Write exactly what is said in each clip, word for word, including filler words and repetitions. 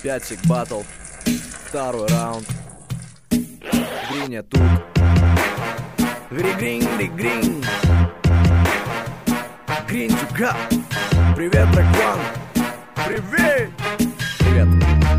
Пятик батл. Второй раунд. Гриня тут. Гри-грин-гри-грин. Гринчука. Привет, Дракван. Привет. Привет.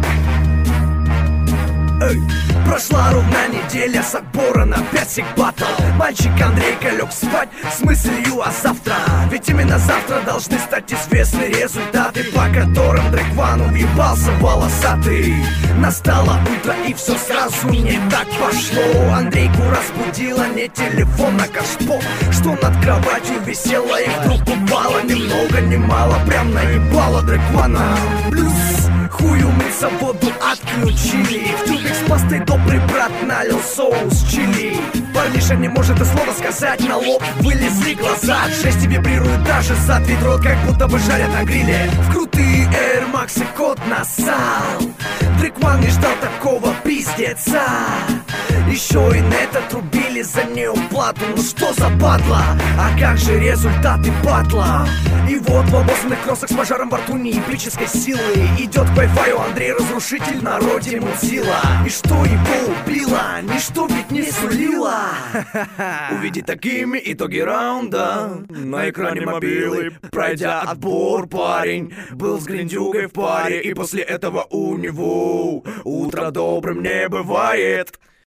Эй. Прошла ровно неделя с отбора на пятик батл. Мальчик Андрейка лег спать с мыслью о завтра. Ведь именно завтра должны стать известны результаты, по которым Дракван уебался волосатый. Настало утро и все сразу не так пошло. Андрейку разбудила не телефон, а кашпо, что над кроватью висело и вдруг упало. Ни много ни мало, прям наебало Драквана. Плюс хую мыться воду отключили. В тюбик с пастой добрый брат налил соус чили. Парниша не может и слова сказать, на лоб вылезли глаза. От жести вибрирует даже зад, ведь рот как будто бы жарят на гриле. В крутые Air Max и кот насал. Дракван не ждал такого пиздеца. Еще и нета трубили за неуплату. Ну что за падла? А как же результаты батла? И вот в обоссанных кроссах с пожаром во рту неэпической силы идет к Wi-Fi Андрей Разрушитель, народе мутила. И что его убило? Ничто ведь не сулило. Увидеть такими итоги раунда на экране мобилы. Пройдя отбор, парень был с гриндюгой в паре. И после этого у него утро добрым не бывает.